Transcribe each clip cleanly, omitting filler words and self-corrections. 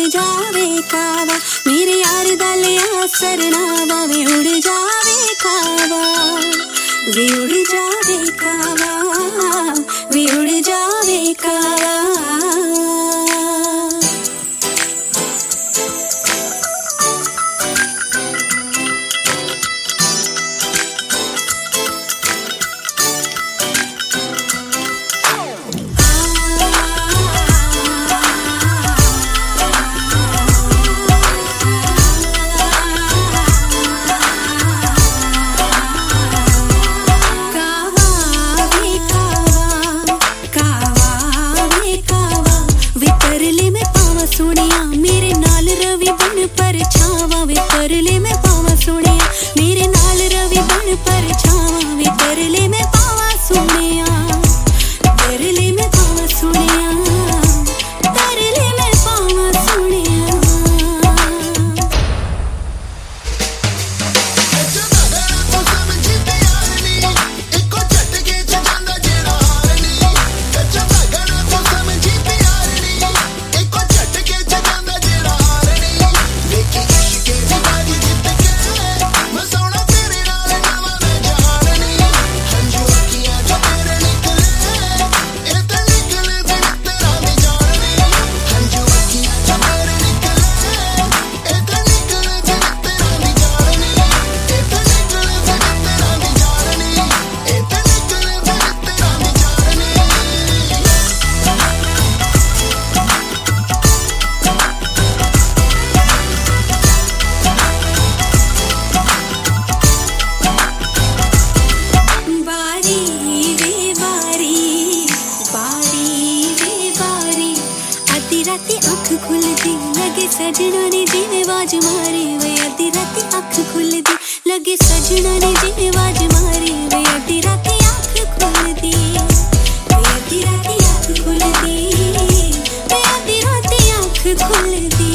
जावे कावा मेरे यार दा लिया सरनावा वे उड़ जावे कावा वे उड़ जावे कावा वे उड़ जावे कावा सुनिया मेरे नाल रवि बन पर छावा वे परले में पावा सुनिया मेरे नाल रवि बन पर छावा वे परले में पावा सुनिया परले में पावा सुनिया परले में पावा सुनिया अख खुलदी लगे सजना ने जिवें आवाज मारी वे अद्धी राती अख खुलदी लगे सजना ने जिवें आवाज मारी वे अद्धी राती अख खुलदी वे अद्धी राती अख खुलदी वे अद्धी राती अख खुलदी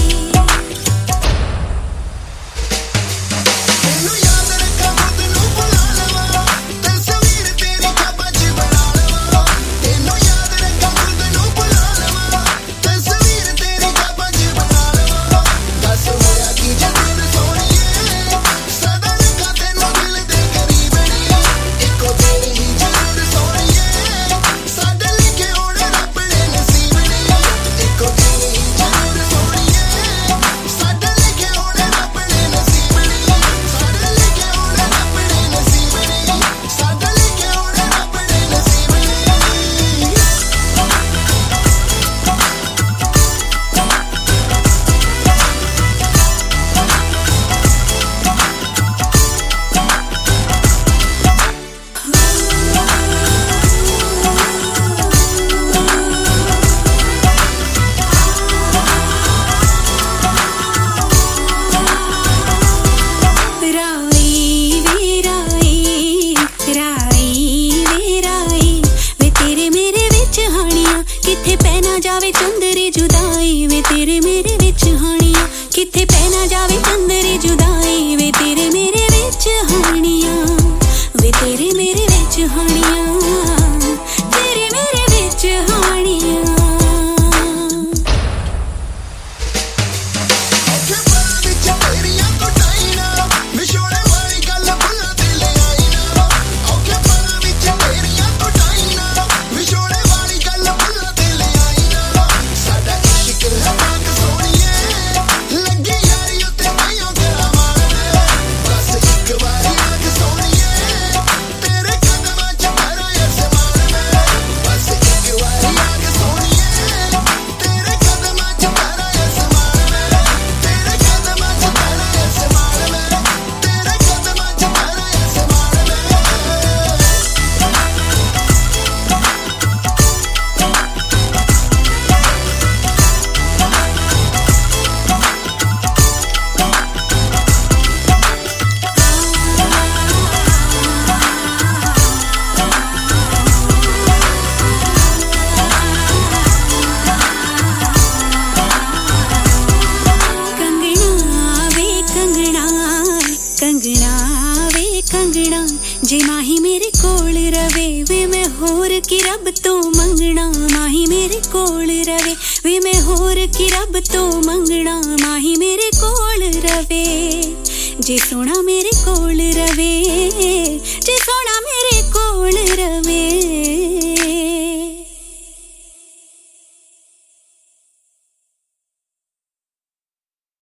किथे पहना जावे चंदरी जुदाई वे तेरे मेरे विच हानिया किथे पहना जावे चंदरी जुदाई वे तेरे मेरे विच हानिया वे तेरे मेरे विच हानिया तेरे मेरे विच हानिया कंगना जे माही मेरे कोल रवे वे मैं होर की रब तो मंगना माही मेरे कोल रवे वे मैं होर की रब तो मंगना माही मेरे कोल रवे जे सोना मेरे कोल रवे